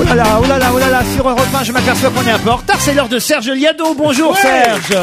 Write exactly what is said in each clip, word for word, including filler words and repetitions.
là là, oh là là, oh là là, sur Europe un, je m'aperçois qu'on est un peu en retard. C'est l'heure de Serge Liado. Bonjour ouais. Serge.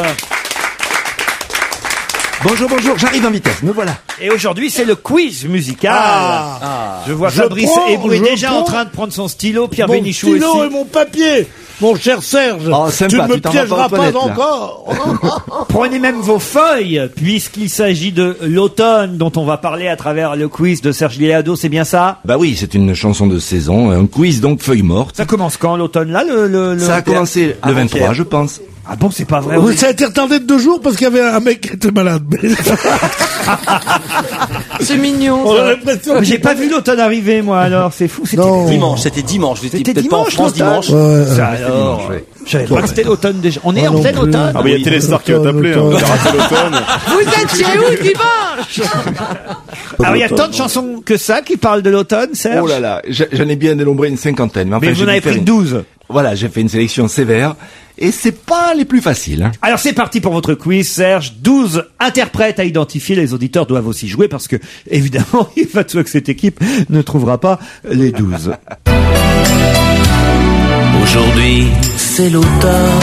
Bonjour, bonjour, j'arrive en vitesse, me voilà. Et aujourd'hui, c'est le quiz musical. Ah, ah. Je vois je Fabrice Eboué déjà prends. en train de prendre son stylo, Pierre Bénichou aussi. Mon stylo et mon papier, mon cher Serge. Oh, sympa, tu ne me tu piégeras pas, pas encore. Prenez même vos feuilles, puisqu'il s'agit de l'automne dont on va parler à travers le quiz de Serge Liado, c'est bien ça? Bah oui, c'est une chanson de saison, un quiz donc feuille morte. Ça commence quand l'automne là le, le, le... Ça a commencé le vingt-trois, je pense. Ah bon, c'est pas vrai. Oui, ça a été retardé de deux jours parce qu'il y avait un mec qui était malade. C'est mignon. Ça. J'ai pas vu l'automne arriver, moi, alors. C'est fou. C'était non. dimanche. C'était dimanche. C'était dimanche, pas en France, dimanche. Ouais, ça, alors. Dimanche, ouais. Je savais pas que c'était l'automne déjà. On est ah, en plein automne. Ah, mais il y a Téléstar qui va t'appeler, hein. l'automne. Vous êtes chez où dimanche? Alors, il y a tant de chansons que ça qui parlent de l'automne, Serge. Oh là là, j'en ai bien dénombré une cinquantaine. Mais, enfin, mais vous en avez pris une douze. Voilà, j'ai fait une sélection sévère. Et c'est pas les plus faciles. Hein. Alors c'est parti pour votre quiz, Serge. douze interprètes à identifier. Les auditeurs doivent aussi jouer parce que, évidemment, il va de soi que cette équipe ne trouvera pas les douze. Aujourd'hui, c'est l'automne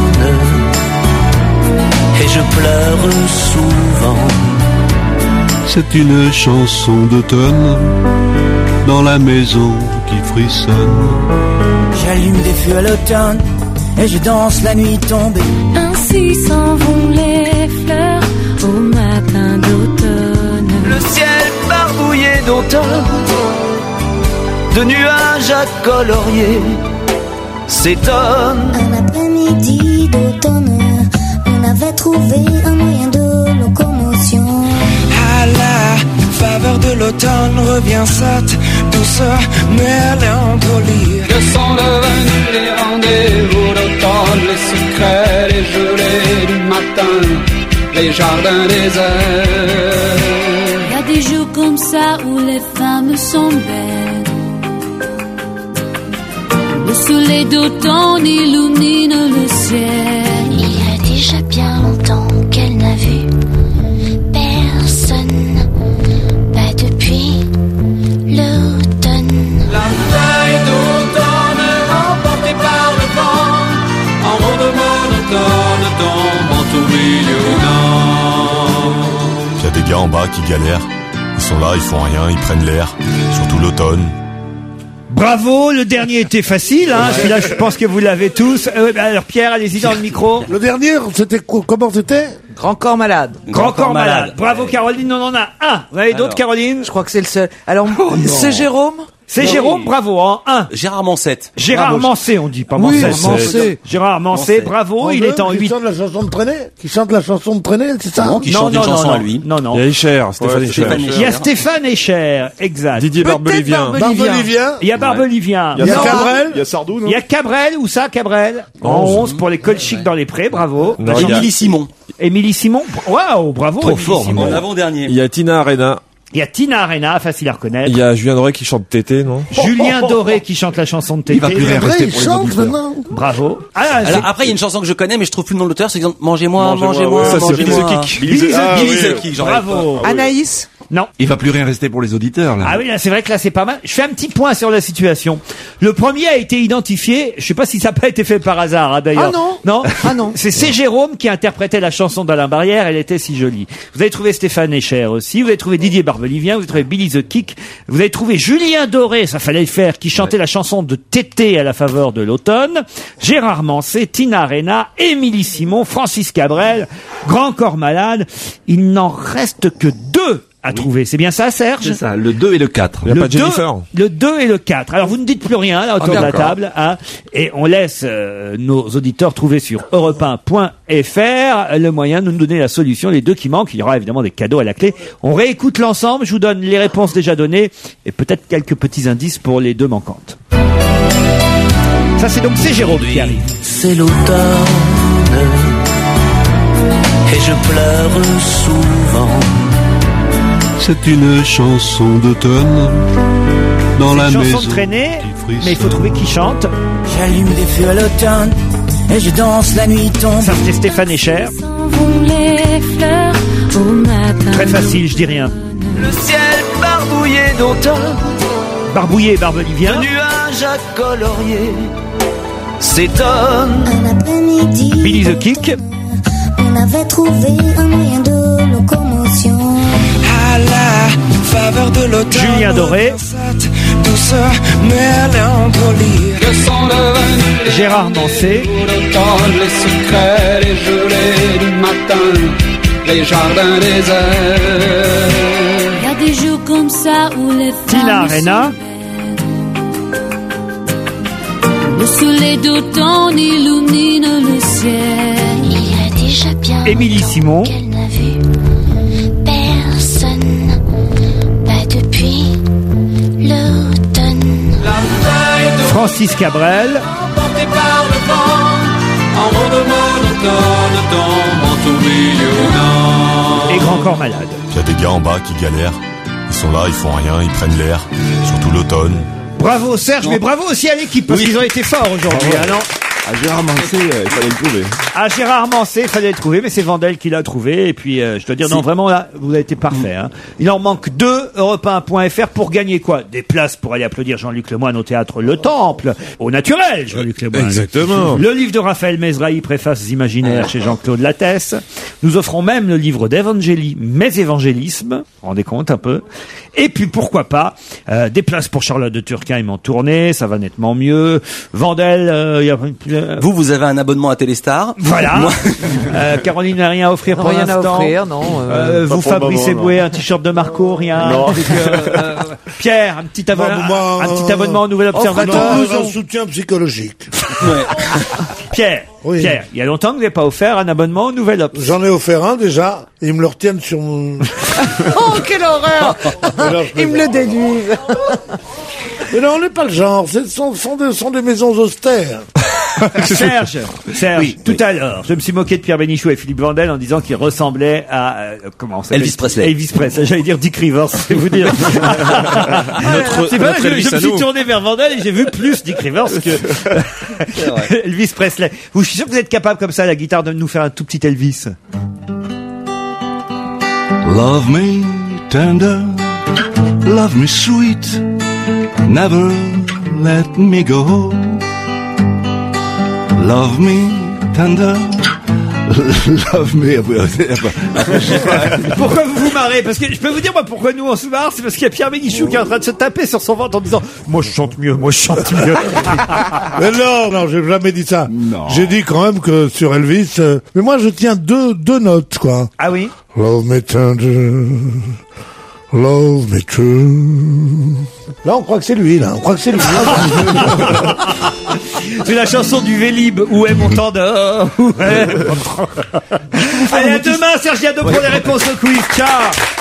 et je pleure souvent. C'est une chanson d'automne dans la maison qui frissonne. J'allume des feux à l'automne et je danse la nuit tombée. Ainsi s'en vont les fleurs au matin d'automne. Le ciel barbouillé d'automne, de nuages à colorier, s'étonne. Un après-midi d'automne, on avait trouvé un moyen de locomotion. À la faveur de l'automne revient cette douceur mélancolie. Que sont devenus les rendez-vous d'automne, les secrets, les gelées du matin, les jardins déserts. Il y a des jours comme ça où les femmes sont belles. Le soleil d'automne illumine le ciel. Il y a déjà bien longtemps qu'elle n'a vu personne, pas depuis l'automne. La feuille d'automne emportée par le vent, en ronde monotone tombe en tout milieu blanc. Il y a des gars en bas qui galèrent. Ils sont là, ils font rien, ils prennent l'air. Surtout l'automne. Bravo, le dernier était facile, hein. Celui-là, je pense que vous l'avez tous. Euh, alors Pierre, allez-y dans le micro. Le dernier, c'était quoi, comment c'était? Grand corps malade. Grand, Grand corps, corps malade. malade. Bravo Caroline, on en a un. Vous avez d'autres, Caroline? Je crois que c'est le seul. Alors, oh, c'est Jérôme? C'est non, Jérôme, oui. Bravo, en un. Gérard Mancette. Gérard bravo. Mancet, on dit pas oui, Mancet. Mancet. Gérard Mancet, bravo, en il deux, est en huit. Qui chante la chanson de traînée? Qui chante la chanson de traînée, c'est ça? Non, qui non, chante non, une non, chanson non, à lui. Non, non. Il y a Escher, Stéphane ouais, Escher. Il y a Stéphane Escher, exact. Didier Barbelivien. Barbelivien. Il y a Barbelivien. Il y a Cabrel. Il y a Sardou, non? Il y a Cabrel, où ça, Cabrel? En onze pour les colchiques dans les prés, bravo. Émilie Simon. Émilie Simon. Waouh, bravo. Trop fort, en avant-dernier. Il y a Tina Arena. Il y a Tina Arena, facile à reconnaître. Il y a Julien Doré qui chante Tété, non? Julien Doré qui chante la chanson de Tété. Il va plus rien rester pour les auditeurs. Bravo. Ah, Alors, après, il y a une chanson que je connais, mais je trouve plus le nom de l'auteur, c'est exemple, Mangez-moi, Mangez-moi, Ça, c'est Billy Mangez-moi. the Kick. Billy the Ah, Kick. Billy the Kick, Bravo. Anaïs? Non. Il va plus rien rester pour les auditeurs, là. Ah oui, là, c'est vrai que là, c'est pas mal. Je fais un petit point sur la situation. Le premier a été identifié. Je sais pas si ça n'a pas été fait par hasard, hein, d'ailleurs. Ah non. Non. Ah non. C'est C. Jérôme qui interprétait la chanson d'Alain Barrière. Elle était si jolie. Vous avez trouvé Stéphane Escher aussi. Vous avez trouvé Didier Barbelivien. Vous avez trouvé Billy the Kick. Vous avez trouvé Julien Doré. Ça fallait le faire. Qui chantait ouais. la chanson de Tété à la faveur de l'automne. Gérard Mancet, Tina Arena, Émilie Simon, Francis Cabrel, Grand Corps Malade. Il n'en reste que deux à oui. trouver. C'est bien ça, Serge? C'est ça, le deux et le quatre. Il n'y a le pas de Jennifer. deux, le deux et le quatre. Alors, vous ne dites plus rien, là, autour ah, de la table, hein, et on laisse euh, nos auditeurs trouver sur europe un point f r le moyen de nous donner la solution, les deux qui manquent. Il y aura évidemment des cadeaux à la clé. On réécoute l'ensemble, je vous donne les réponses déjà données, et peut-être quelques petits indices pour les deux manquantes. Ça, c'est donc c'est Jérôme qui arrive. C'est l'automne, et je pleure souvent. C'est une chanson d'automne dans la maison. maison. Une chanson de traînée, mais il faut trouver qui chante. J'allume des feux à l'automne et je danse la nuit tombée. Ça, c'était Stéphane Escher. S'envolent les fleurs au matin. Très facile, je dis rien. Le ciel barbouillé d'automne, Barbouillé et Barbelivien. De nuages à colorier s'étonne. Un après-midi, Billy the Kick. on avait trouvé un moyen de locomotion. À la faveur de l'automne, Julien Doré. douceur mélancolie. Que sont devenus les Gérard Manset. d'automne, les secrets, les gelées du matin, les jardins déserts. Il y a des jours comme ça où les Tina femmes Arena. le soleil d'automne illumine le ciel. Il y a déjà bien Émilie Simon. qu'elle n'a vu personne, pas depuis l'automne. La feuille de Francis Cabrel. emportée par le vent, en ronde monotone tombe en tourbillonnant. Et Grand Corps Malade. Il y a des gars en bas qui galèrent. Ils sont là, ils font rien, ils prennent l'air. Surtout l'automne. Bravo Serge, mais bravo aussi à l'équipe, parce qu'ils ont été forts aujourd'hui. Bravo. Ah non. À Gérard Manset, euh, il fallait le trouver. À Gérard Manset, fallait le trouver, mais c'est Vandel qui l'a trouvé. Et puis, euh, je dois dire, non, vraiment, là, vous avez été parfait. Hein. Il en manque deux, Europe un point F R, pour gagner quoi? Des places pour aller applaudir Jean-Luc Lemoyne au théâtre Le Temple, au naturel, Jean-Luc Lemoyne. Exactement. Le livre de Raphaël Mesrahi, Préfaces imaginaires chez Jean-Claude Lattès. Nous offrons même le livre d'Evangélie, Mais Évangélisme. Vous vous rendez compte un peu? Et puis, pourquoi pas, euh, des places pour Charlotte de Turckheim en tournée, ça va nettement mieux. Vandel, euh, y a... Vous, vous avez un abonnement à Téléstar. Voilà. Moi, Euh, Caroline n'a rien à offrir pour Rien à l'instant. offrir, non. euh, Euh, Pas vous, pour le Fabrice moment, Eboué, un t-shirt de Marco, rien. Non. Donc, euh, euh, Pierre, un petit, abo- Non, moi, un, un petit euh, abonnement au Nouvel Observateur. Non, un soutien psychologique. Pierre, Oui. Pierre, il y a longtemps que vous n'avez pas offert un abonnement au Nouvel Obs. J'en ai offert un déjà, et ils me le retiennent sur mon... Oh, quelle horreur! Alors, je Il me le déduisent. Mais non, on n'est pas le genre, ce sont, sont, des, sont des maisons austères. Serge, Serge, tout à l'heure, je me suis moqué de Pierre Bénichou et Philippe Vandel en disant qu'il ressemblait à, euh, comment ça s'appelle Elvis Presley. Elvis Presley, j'allais dire Dick Rivers, c'est vous dire. C'est pas vrai, je, je me suis tourné vers Vandel et j'ai vu plus Dick Rivers que Elvis Presley. Vous, je suis sûr que vous êtes capable comme ça à la guitare de nous faire un tout petit Elvis. Love me tender, love me sweet, never let me go. Love me tender, love me. Pourquoi vous vous marrez? Parce que je peux vous dire moi pourquoi nous on se marre, c'est parce qu'il y a Pierre Bénichou qui est en train de se taper sur son ventre en disant moi je chante mieux, moi je chante mieux. Mais non, non, j'ai jamais dit ça. Non. J'ai dit quand même que sur Elvis, euh, mais moi je tiens deux, deux notes, quoi. Ah oui? Love me tender, love me true. Là, on croit que c'est lui, là. On croit que c'est lui. C'est la chanson du Vélib. Où est mon tendeur? Où est mon tendeur? Allez, à demain, Serge Diado pour les réponses au quiz. Ciao!